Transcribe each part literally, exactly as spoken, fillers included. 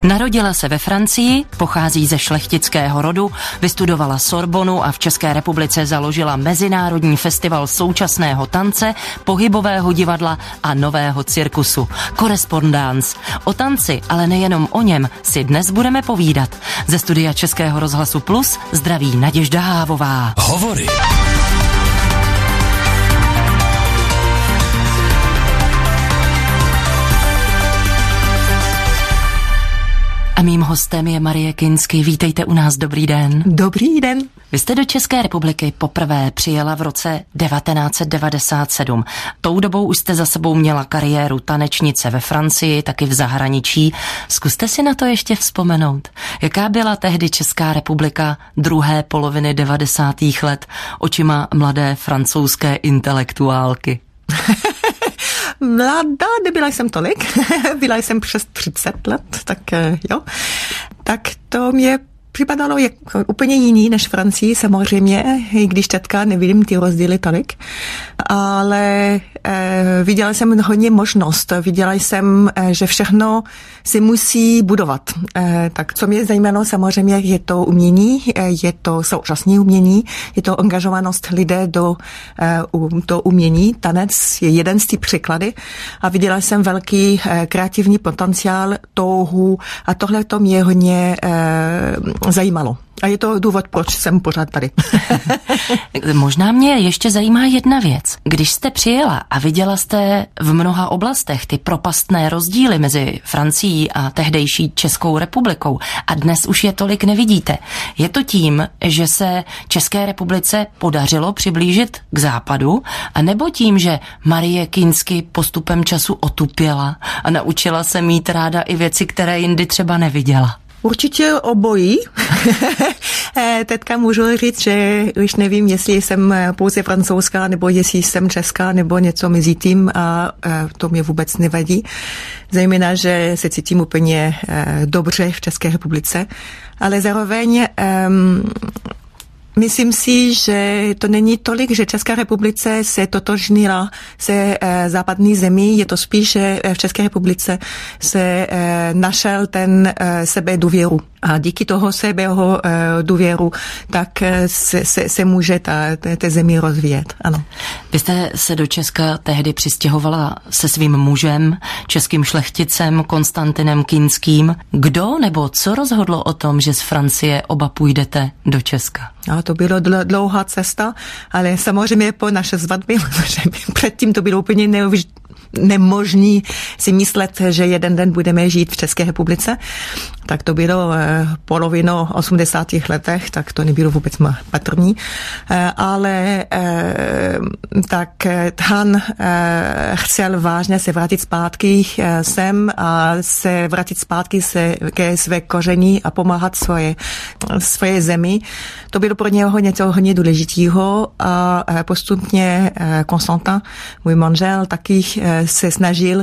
Narodila se ve Francii, pochází ze šlechtického rodu, vystudovala Sorbonu a v České republice založila Mezinárodní festival současného tance, pohybového divadla a nového cirkusu. Korespondance. O tanci, ale nejenom o něm, si dnes budeme povídat. Ze studia Českého rozhlasu Plus zdraví Naděžda Hávová. Hovory. A mým hostem je Marie Kinsky. Vítejte u nás, dobrý den. Dobrý den. Vy jste do České republiky poprvé přijela v roce devatenáct set devadesát sedm. Tou dobou už jste za sebou měla kariéru tanečnice ve Francii, taky v zahraničí. Zkuste si na to ještě vzpomenout. Jaká byla tehdy Česká republika druhé poloviny devadesátých let očima mladé francouzské intelektuálky? Mladá, nebyla jsem tolik, byla jsem přes třicet let, tak jo. Tak to mě připadalo jako úplně jiný než Francii, samozřejmě, i když teďka nevidím ty rozdíly tolik, ale eh, viděla jsem hodně možnost, viděla jsem, eh, že všechno si musí budovat. Eh, tak co mě zajímalo, samozřejmě je to umění, eh, je to současné umění, je to angažovanost lidé do, eh, do umění, tanec je jeden z těch příklady a viděla jsem velký eh, kreativní potenciál, touhu a tohle to mě hodně eh, zajímalo. A je to důvod, proč jsem pořád tady. Možná mě ještě zajímá jedna věc. Když jste přijela a viděla jste v mnoha oblastech ty propastné rozdíly mezi Francií a tehdejší Českou republikou a dnes už je tolik nevidíte, je to tím, že se České republice podařilo přiblížit k západu, a nebo tím, že Marie Kinsky postupem času otupěla a naučila se mít ráda i věci, které jindy třeba neviděla? Určitě obojí. Teďka můžu říct, že už nevím, jestli jsem pouze francouzská, nebo jestli jsem česká, nebo něco mezi tím a to mě vůbec nevadí. Zejména, že se cítím úplně dobře v České republice, ale zároveň um, myslím si, že to není tolik, že Česká republice se totožnila se e, západní zemí, je to spíš, že v České republice se e, našel ten e, sebe důvěru. A díky toho sebeho e, důvěru, tak se, se, se může ta, ta zemi rozvíjet. Ano. Vy jste se do Česka tehdy přistěhovala se svým mužem, českým šlechticem Konstantinem Kinským. Kdo nebo co rozhodlo o tom, že z Francie oba půjdete do Česka? A to bylo dlouhá cesta, ale samozřejmě po naše svatbě, protože předtím to bylo úplně neuvěřitelné, nemožný si myslet, že jeden den budeme žít v České republice. Tak to bylo eh, polovinu osmdesátých letech, tak to nebylo vůbec patrný. Eh, ale eh, tak Han eh, chtěl vážně se vrátit zpátky eh, sem a se vrátit zpátky se, ke své koření a pomáhat svoje, svoje zemi. To bylo pro něho něco hodně důležitého a eh, postupně eh, Konstantin, můj manžel, taky eh, se snažil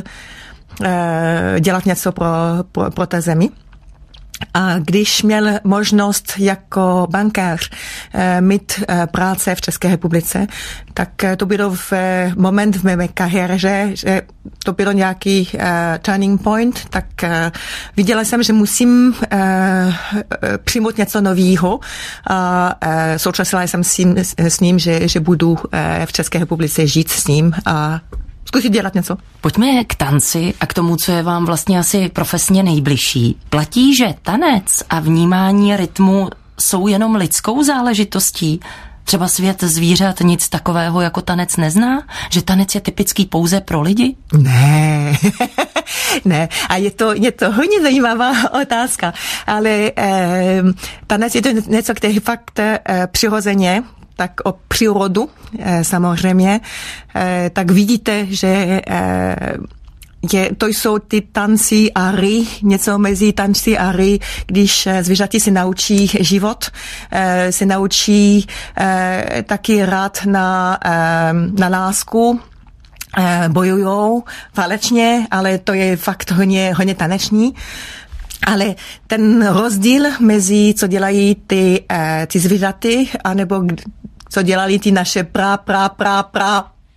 eh, dělat něco pro, pro, pro té zemi. A když měl možnost jako bankéř eh, mít eh, práce v České republice, tak eh, to bylo v eh, moment v mé kariéře, že to bylo nějaký eh, turning point, tak eh, viděla jsem, že musím eh, přijmout něco nového a eh, současila jsem s ním, s ním že, že budu eh, v České republice žít s ním a zkusit dělat něco. Pojďme k tanci a k tomu, co je vám vlastně asi profesně nejbližší. Platí, že tanec a vnímání rytmu jsou jenom lidskou záležitostí? Třeba svět zvířat nic takového jako tanec nezná? Že tanec je typický pouze pro lidi? Ne, ne. A je to, je to hodně zajímavá otázka. Ale eh, tanec je to něco, které je fakt eh, přirozeně, tak o přírodu eh, samozřejmě, eh, tak vidíte, že eh, je, to jsou ty tanci a hry, něco mezi tanci a hry, když zvířaty se naučí život, eh, se naučí eh, taky rád na, eh, na lásku, eh, bojujou válečně, ale to je fakt hodně, hodně taneční. Ale ten rozdíl mezi, co dělají ty, eh, ty zvířaty, anebo co dělali ty naše pra, pra, pra, pra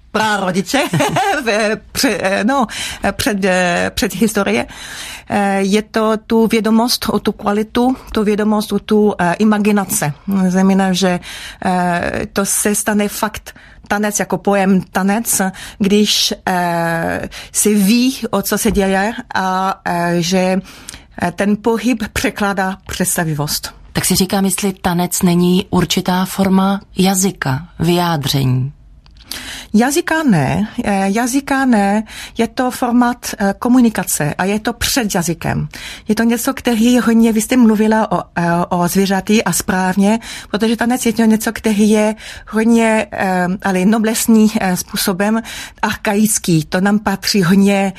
prarodiče před, no, před, před historie. Je to tu vědomost o tu kvalitu, tu vědomost o tu imaginace. Znamená, že to se stane fakt tanec jako pojem tanec, když si ví, o co se děje a že ten pohyb překládá představivost. Tak si říkám, jestli tanec není určitá forma jazyka, vyjádření. Jazyka ne, jazyka ne, je to formát komunikace a je to před jazykem. Je to něco, který hodně, vy jste mluvila o, o zvířaty a správně, protože tanec je to něco, který je hodně, ale noblesní způsobem archaický. To nám patří hodně,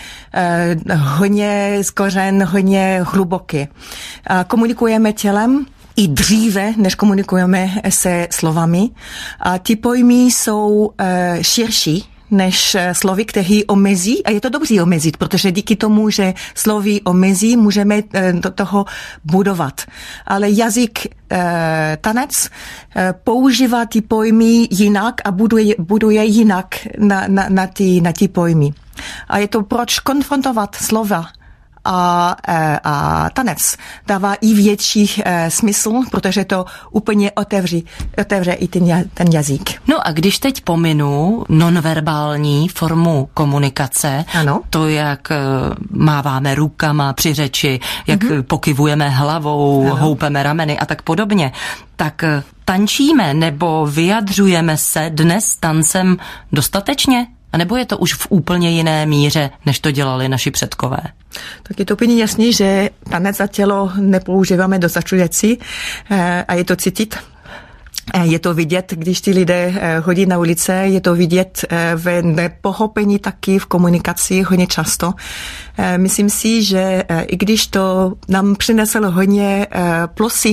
hodně z kořen, hodně hluboký. Komunikujeme tělem, i dříve, než komunikujeme se slovami. A ty pojmy jsou e, širší než slovy, které omezí. A je to dobře omezit, protože díky tomu, že slovy omezí, můžeme e, do toho budovat. Ale jazyk e, tanec e, používá ty pojmy jinak a buduje, buduje jinak na, na, na, ty, na ty pojmy. A je to proč konfrontovat slova A, a tanec dává i větší e, smysl, protože to úplně otevří, otevře i ten, ten jazyk. No a když teď pominu nonverbální formu komunikace, ano. To, jak máváme rukama při řeči, jak mm-hmm. pokyvujeme hlavou, ano. Houpeme rameny a tak podobně, tak tančíme nebo vyjadřujeme se dnes tancem dostatečně? A nebo je to už v úplně jiné míře, než to dělali naši předkové? Tak je to úplně jasný, že tanec a tělo nepoužíváme dostačující a je to cítit. Je to vidět, když ty lidé chodí na ulice, je to vidět v nepochopení taky v komunikaci hodně často. Myslím si, že i když to nám přineslo hodně plusy,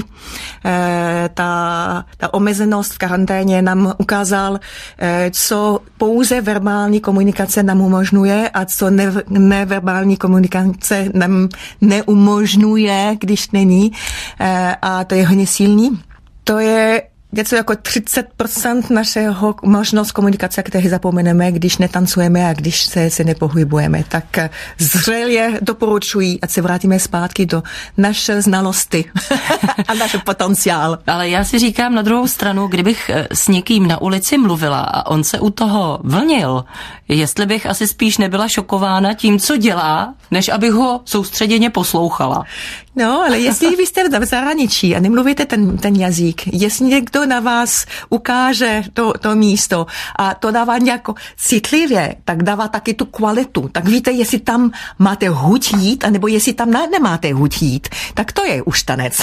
ta, ta omezenost v karanténě nám ukázal, co pouze verbální komunikace nám umožňuje a co ne, neverbální komunikace nám neumožňuje, když není. A to je hodně silný. To je něco jako třicet procent našeho možnost komunikace, které zapomeneme, když netancujeme a když se, se nepohybujeme. Tak zřejmě doporučuji, ať se vrátíme zpátky do naše znalosti a naše potenciál. Ale já si říkám na druhou stranu, kdybych s někým na ulici mluvila a on se u toho vlnil, jestli bych asi spíš nebyla šokována tím, co dělá, než abych ho soustředěně poslouchala. No, ale jestli vy jste v zahraničí a nemluvíte ten, ten jazyk, jestli někdo na vás ukáže to, to místo a to dává nějak citlivě, tak dává taky tu kvalitu. Tak víte, jestli tam máte huť jít, anebo jestli tam nemáte huť jít. Tak to je už tanec.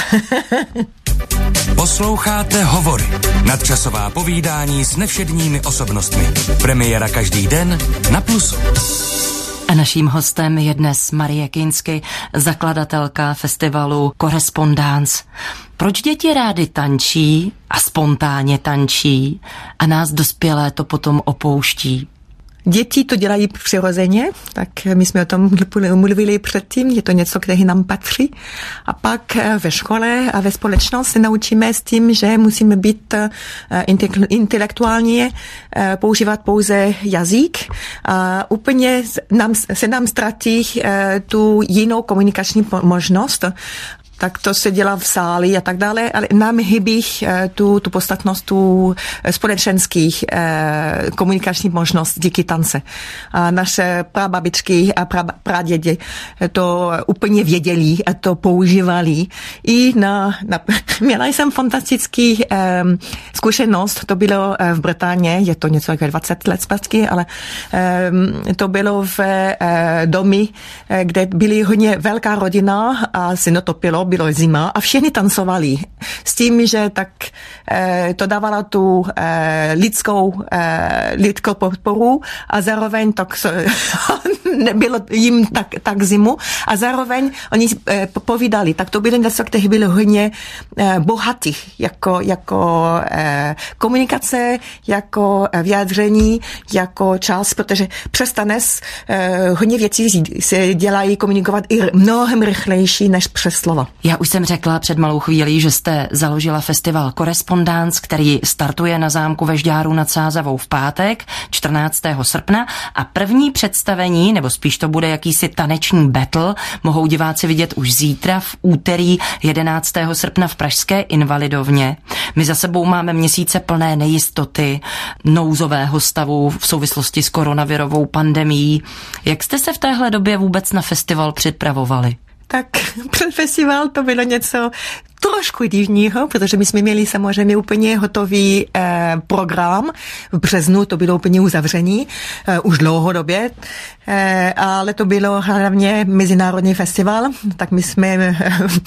Posloucháte Hovory. Nadčasová povídání s nevšedními osobnostmi. Premiéra každý den na Plusu. A naším hostem je dnes Marie Kinsky, zakladatelka festivalu Correspondance. Proč děti rády tančí a spontánně tančí a nás dospělé to potom opouští? Děti to dělají přirozeně, tak my jsme o tom mluvili předtím, je to něco, které nám patří. A pak ve škole a ve společnosti se naučíme s tím, že musíme být intelektuálně, používat pouze jazyk. A úplně nám, se nám ztratí tu jinou komunikační možnost. Tak to se dělá v sále a tak dále, ale nám chybí tu, tu podstatnost, tu společenských eh, komunikační možnost díky tance. A naše prababičky a pra, pradědi to úplně věděli a to používali. I na, na měla jsem fantastický eh, zkušenost, to bylo v Británie, je to něco jako dvacet let zpátky, ale eh, to bylo v eh, domě, kde byly hodně velká rodina a se netopilo, bylo zima a všichni tancovali s tím, že tak eh, to dávalo tu eh, lidskou, eh, lidskou podporu a zároveň tak nebylo jim tak, tak zimu a zároveň oni eh, povídali, tak to bylo něco, které bylo hodně eh, bohatý jako, jako eh, komunikace, jako vyjádření, jako čas, protože přes tanec eh, hodně věcí se dělají komunikovat i mnohem rychlejší než přes slova. Já už jsem řekla před malou chvílí, že jste založila festival Korespondance, který startuje na zámku ve Žďáru nad Sázavou v pátek, čtrnáctého srpna a první představení, nebo spíš to bude jakýsi taneční battle, mohou diváci vidět už zítra v úterý jedenáctého srpna v pražské Invalidovně. My za sebou máme měsíce plné nejistoty, nouzového stavu v souvislosti s koronavirovou pandemií. Jak jste se v téhle době vůbec na festival připravovali? Tak před festival to bylo něco trošku divného, protože my jsme měli samozřejmě úplně hotový eh, program. V březnu to bylo úplně uzavření, eh, už dlouhodobě, eh, ale to bylo hlavně mezinárodní festival, tak my jsme eh,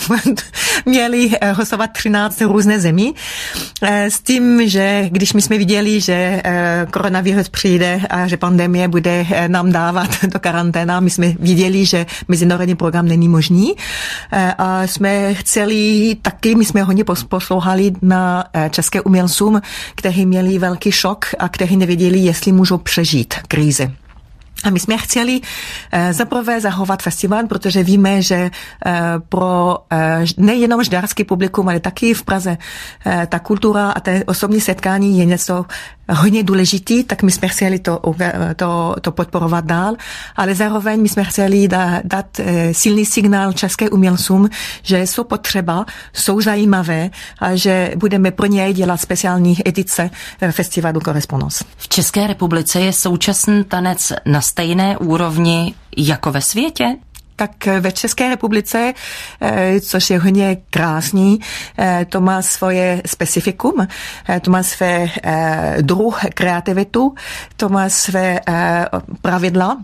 měli eh, hostovat třináct různé zemí, eh, s tím, že když my jsme viděli, že eh, koronavirus přijde a že pandemie bude eh, nám dávat do karanténa, my jsme viděli, že mezinárodní program není možný eh, a jsme chceli taky, my jsme hodně poslouchali na české umělcům, kteří měli velký šok a kteří nevěděli, jestli můžou přežít krizi. A my jsme chtěli eh, zaprvé zachovat festival, protože víme, že eh, pro eh, nejenom žďárský publikum, ale taky v Praze eh, ta kultura a té osobní setkání je něco hodně důležitý, tak my jsme chtěli to, to, to podporovat dál, ale zároveň my jsme chtěli da, dát eh, silný signál českým umělcům, že jsou potřeba, jsou zajímavé a že budeme pro ně dělat speciální edice eh, festivalu Korespondance. V České republice je současný tanec na stejné úrovni jako ve světě? Tak ve České republice, což je hodně krásný, to má svoje specifikum, to má své druh kreativitu, to má své pravidla.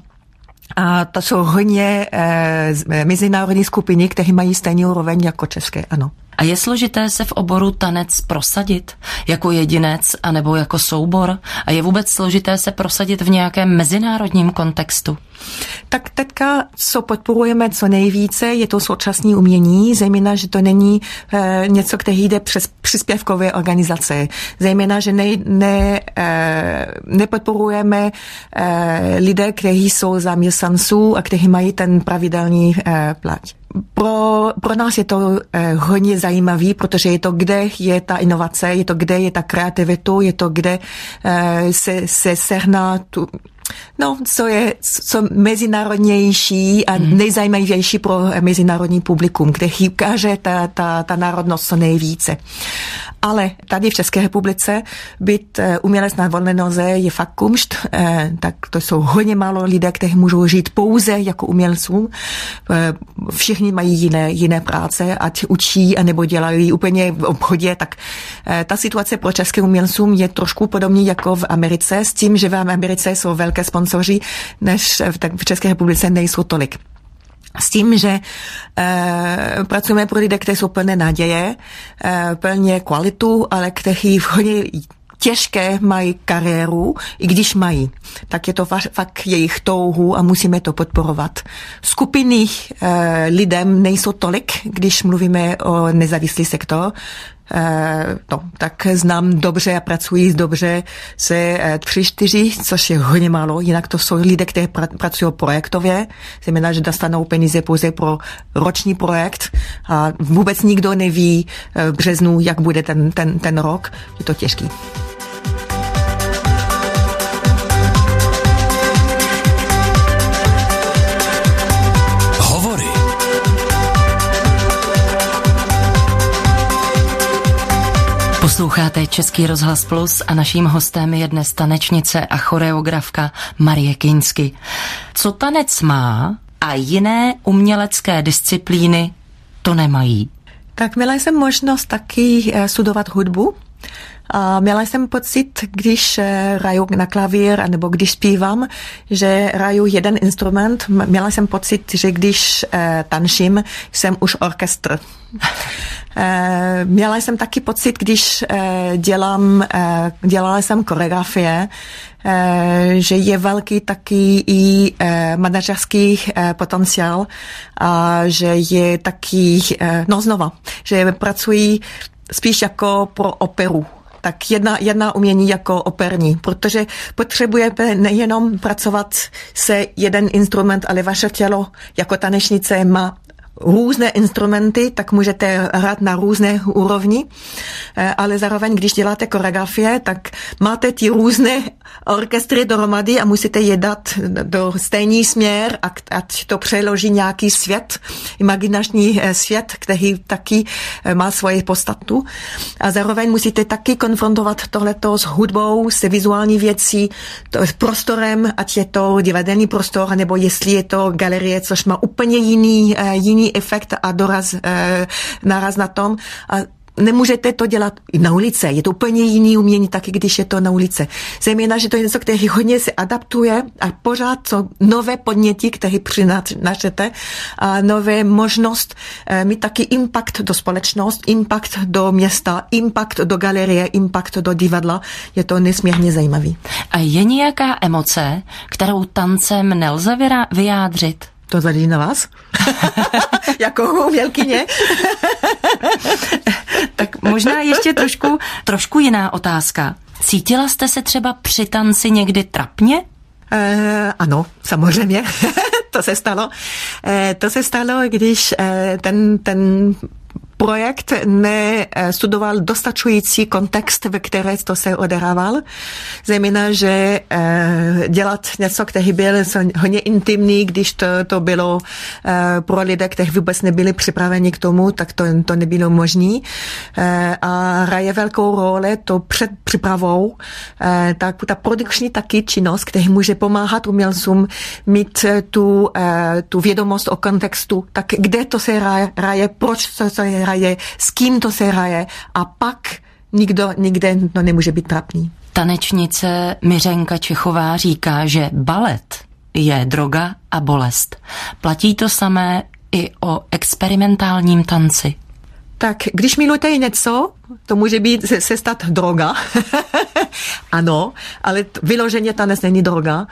A to jsou hodně mezinárodní skupiny, které mají stejný úroveň jako české, ano. A je složité se v oboru tanec prosadit jako jedinec anebo jako soubor? A je vůbec složité se prosadit v nějakém mezinárodním kontextu? Tak teďka, co podporujeme co nejvíce, je to současné umění, zejména, že to není e, něco, které jde přes příspěvkové organizace. Zejména, že ne, ne, e, nepodporujeme e, lidé, kteří jsou zaměstnanců a kteří mají ten pravidelný e, plat. Pro, pro nás je to eh, hodně zajímavý, protože je to, kde je ta inovace, je to, kde je ta kreativitu, je to, kde eh, se, se sehná tu, no, co je co mezinárodnější a mm. nejzajímavější pro mezinárodní publikum, kde ukáže ta, ta, ta národnost co nejvíce. Ale tady v České republice být umělec na volné noze je fakt kumšt, eh, tak to jsou hodně málo lidé, kteří můžou žít pouze jako umělců. Eh, všichni mají jiné, jiné práce, ať učí, anebo dělají úplně v obchodě, tak eh, ta situace pro české umělcům je trošku podobně jako v Americe, s tím, že v Americe jsou velké sponsoři, než v, tak v České republice nejsou tolik. S tím, že e, pracujeme pro lidi, kteří jsou plné naděje, e, plně kvalitu, ale kteří hodně těžké mají kariéru, i když mají. Tak je to fakt jejich touhu a musíme to podporovat. Skupiny e, lidem nejsou tolik, když mluvíme o nezávislý sektor. Uh, no, tak znám dobře a pracuji dobře se uh, tři, čtyři, což je hodně málo, jinak to jsou lidé, kteří pra- pracují projektově, znamená, že dostanou peníze pouze pro roční projekt a vůbec nikdo neví uh, v březnu, jak bude ten, ten, ten rok, je to těžký. Posloucháte Český rozhlas Plus a naším hostem je dnes tanečnice a choreografka Marie Kyňsky. Co tanec má a jiné umělecké disciplíny to nemají? Tak měla jsem možnost taky studovat hudbu. A měla jsem pocit, když hraju na klavír, nebo když zpívám, že hraju jeden instrument. Měla jsem pocit, že když tančím, jsem už orchestr. Měla jsem taky pocit, když dělám, dělala jsem choreografie, že je velký taky i manažerský potenciál a že je taky, no znova, že pracuji spíš jako pro operu. Tak jedna, jedna umění jako operní, protože potřebujete nejenom pracovat se jeden instrument, ale vaše tělo jako tanečnice má různé instrumenty, tak můžete hrát na různé úrovni, ale zároveň, když děláte choreografie, tak máte ty různé orchestry dohromady a musíte je dát do stejný směr, ať to přeloží nějaký svět, imaginační svět, který taky má svoji podstatu. A zároveň musíte taky konfrontovat tohleto s hudbou, s vizuální věcí, to, s prostorem, ať je to divadelní prostor, nebo jestli je to galerie, což má úplně jiný, jiný efekt a doraz, naraz na tom. A nemůžete to dělat i na ulici. Je to úplně jiný umění, taky když je to na ulici. Zejména, že to je něco, který hodně se adaptuje a pořád co nové podněty, které přinášete a nové možnost mít taky impact do společnosti, impact do města, impact do galerie, impact do divadla. Je to nesmírně zajímavý. A je nějaká emoce, kterou tancem nelze vyjádřit? To záleží na vás? Jako umělkyně? Tak možná ještě trošku, trošku jiná otázka. Cítila jste se třeba při tanci někdy trapně? Uh, ano, samozřejmě. To se stalo. Uh, to se stalo, když uh, ten, ten projekt nestudoval dostačující kontext, ve které to se odehrával. Zejména, že eh, dělat něco, který byl hodně intimní, když to, to bylo eh, pro lidé, kteří vůbec nebyli připraveni k tomu, tak to, to nebylo možné. Eh, a hraje velkou roli to před přípravou, eh, tak ta produkční taky činnost, který může pomáhat umělcům mít tu, eh, tu vědomost o kontextu, tak kde to se hraje, hraje proč to se hraje, s kým to se hraje a pak nikdo nikde to nemůže být trapný. Tanečnice Miřenka Čechová říká, že balet je droga a bolest. Platí to samé i o experimentálním tanci? Tak když milujete něco, to může být se, se stát droga. Ano, ale vyloženě tanec není droga.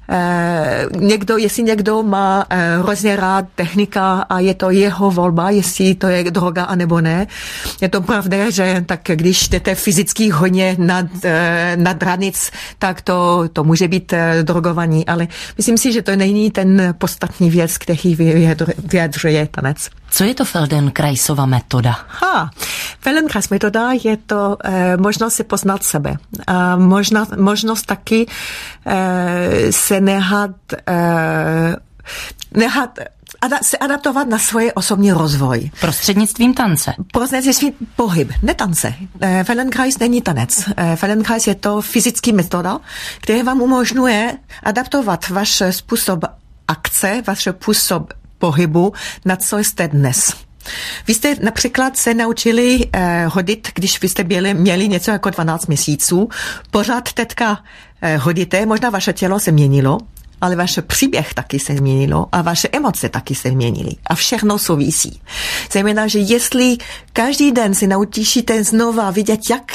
Eh, někdo, jestli někdo má eh, hrozně rád technika a je to jeho volba, jestli to je droga anebo ne. Je to pravda, že tak když jdete fyzicky hodně nad, eh, nad hranic, tak to, to může být eh, drogovaný, ale myslím si, že to není ten podstatný věc, který vyjadřuje tanec. Co je to Feldenkrais metoda? Ha, Feldenkrais metoda je to eh, možnost si poznat sebe. A možnost, možnost taky eh, se nechat, eh, nechat ada, se adaptovat na svůj osobní rozvoj. Prostřednictvím tance? Prostřednictvím pohyb, ne tance. Eh, Feldenkrais není tanec. Eh, Feldenkrais je to fyzický metoda, která vám umožňuje adaptovat váš způsob akce, váš způsob pohybu, na co jste dnes. Vy jste například se naučili eh, hodit, když vy jste byli, měli něco jako dvanáct měsíců. Pořád teďka eh, hodíte, možná vaše tělo se měnilo, ale váš příběh taky se změnilo a vaše emoce taky se změnily. A všechno souvisí. Znamená, že jestli každý den si naučíte znova vidět, jak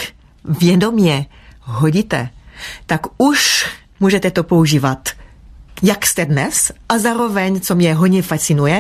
vědomě hodíte, tak už můžete to používat jak jste dnes a zároveň, co mě hodně fascinuje,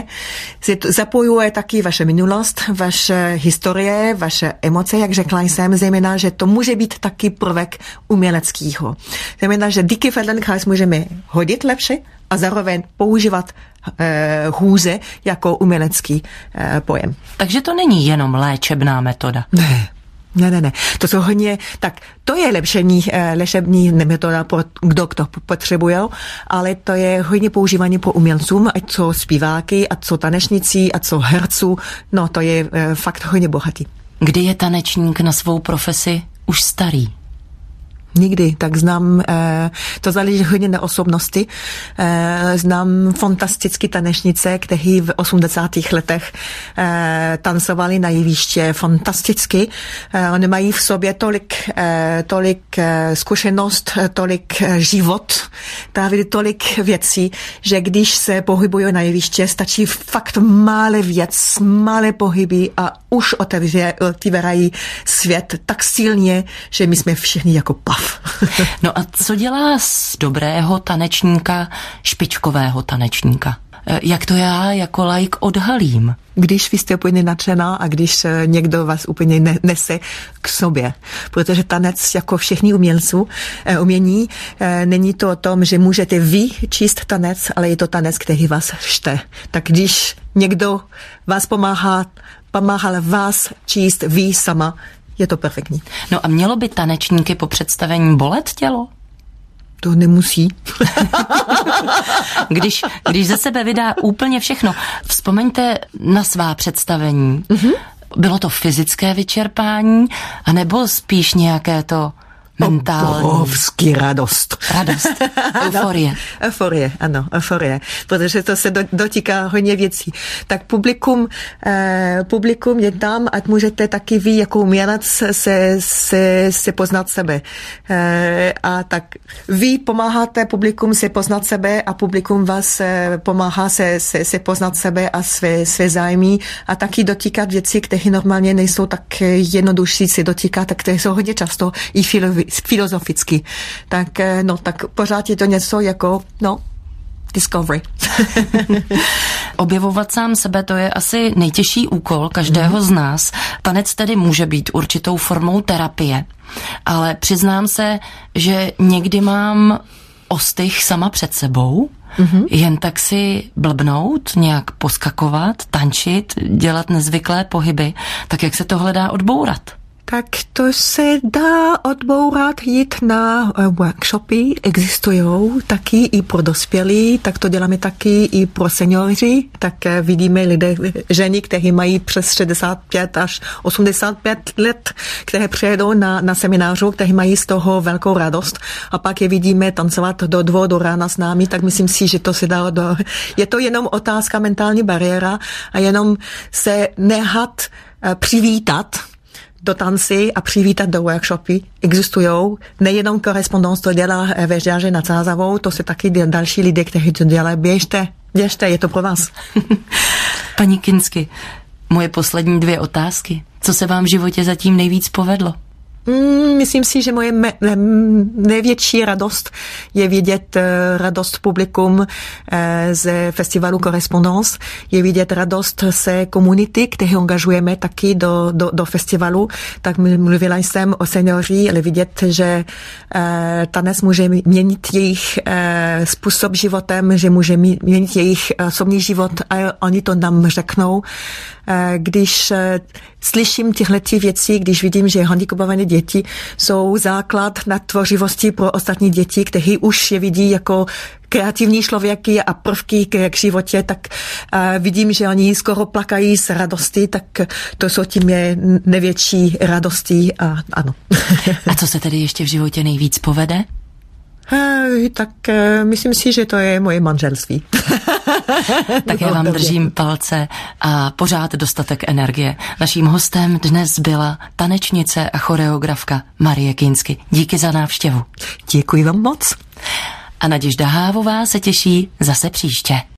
zapojuje taky vaše minulost, vaše historie, vaše emoce, jak řekla jsem, zejména, že to může být taky prvek uměleckého. Znamená, že díky Feldenkrais můžeme hodit lepší a zároveň používat eh, hůze jako umělecký eh, pojem. Takže to není jenom léčebná metoda. Ne. Ne, ne, ne. To jsou hodně, tak to je lepšení, lepšení metoda pro kdo to potřebuje, ale to je hodně používání pro umělcům, ať co zpíváky, ať co tanečníci, ať co herců, no to je fakt hodně bohatý. Kdy je tanečník na svou profesi už starý? Nikdy, tak znám, eh, to záleží hodně na osobnosti. Eh, znám fantastické tanečnice, kteří v osmdesátých letech eh, tancovali na jeviště fantasticky. Eh, oni mají v sobě tolik, eh, tolik eh, zkušenost, tolik eh, život, právě tolik věcí, že když se pohybují na jeviště, stačí fakt malé věc, malé pohyby a už otevírají svět tak silně, že my jsme všichni jako pav. No a co dělá z dobrého tanečníka špičkového tanečníka? Jak to já jako laik odhalím? Když vy jste úplně nadšená a když někdo vás úplně nese k sobě. Protože tanec, jako všechny umělců, umění, není to o tom, že můžete vy číst tanec, ale je to tanec, který vás šte. Tak když někdo vás pomáhá, pomáhá vás číst vy sama, je to perfektní. No a mělo by tanečníky po představení bolet tělo? To nemusí. když, když ze sebe vydá úplně všechno. Vzpomeňte na svá představení. Mm-hmm. Bylo to fyzické vyčerpání, anebo spíš nějaké to mentální? Obrovský radost. Radost. Euforie. No, euforie, ano, euforie. Protože to se do, dotýká hodně věcí. Tak publikum, eh, publikum je tam, ať můžete taky vy jako umělec se, se, se poznat sebe. Eh, a tak vy pomáháte publikum se poznat sebe a publikum vás eh, pomáhá se, se, se poznat sebe a své, své zájmy a taky dotýkat věcí, které normálně nejsou tak jednodušší se dotýkat, tak které jsou hodně často i filozofické. filozoficky. Tak, no, tak pořád je to něco jako, no, discovery. Objevovat sám sebe, to je asi nejtěžší úkol každého mm. z nás. Tanec tedy může být určitou formou terapie, ale přiznám se, že někdy mám ostych sama před sebou, mm-hmm. jen tak si blbnout, nějak poskakovat, tančit, dělat nezvyklé pohyby. Tak jak se tohle dá odbourat? Tak to se dá odbourat, jít na workshopy, existují taky i pro dospělí, tak to děláme taky i pro seniory, tak vidíme lidé, ženy, kteří mají přes šedesát pět až osmdesát pět let, které přijedou na, na seminářu, kteří mají z toho velkou radost a pak je vidíme tancovat do dvou do rána s námi, tak myslím si, že to se dá do... Je to jenom otázka mentální bariéra a jenom se nechat přivítat do tanci a přivítat do workshopy. Existují. Nejenom korespondence to dělá ve Žáře nad Sázavou, to se taky další lidé, kteří to dělají. Běžte, běžte, je to pro vás. Paní Kinsky, moje poslední dvě otázky. Co se vám v životě zatím nejvíc povedlo? Mm, myslím si, že moje me, ne, největší radost je vidět uh, radost publikum uh, z festivalu Correspondance, je vidět radost se komunity, které angažujeme taky do, do, do festivalu. Tak mluvila jsem o senioří, ale vidět, že uh, tanec může měnit jejich uh, způsob životem, že může měnit jejich osobní život a oni to nám řeknou. Když slyším tyhle věci, když vidím, že handicapované děti jsou základ na tvořivosti pro ostatní děti, kteří už je vidí jako kreativní člověky a prvky k životě, tak vidím, že oni skoro plakají z radosti, tak to jsou tím je největší radosti a ano. A co se tedy ještě v životě nejvíc povede? Tak myslím si, že to je moje manželství. Tak já vám držím palce a pořád dostatek energie. Naším hostem dnes byla tanečnice a choreografka Marie Kinsky. Díky za návštěvu. Děkuji vám moc. A Naděžda Hávová se těší zase příště.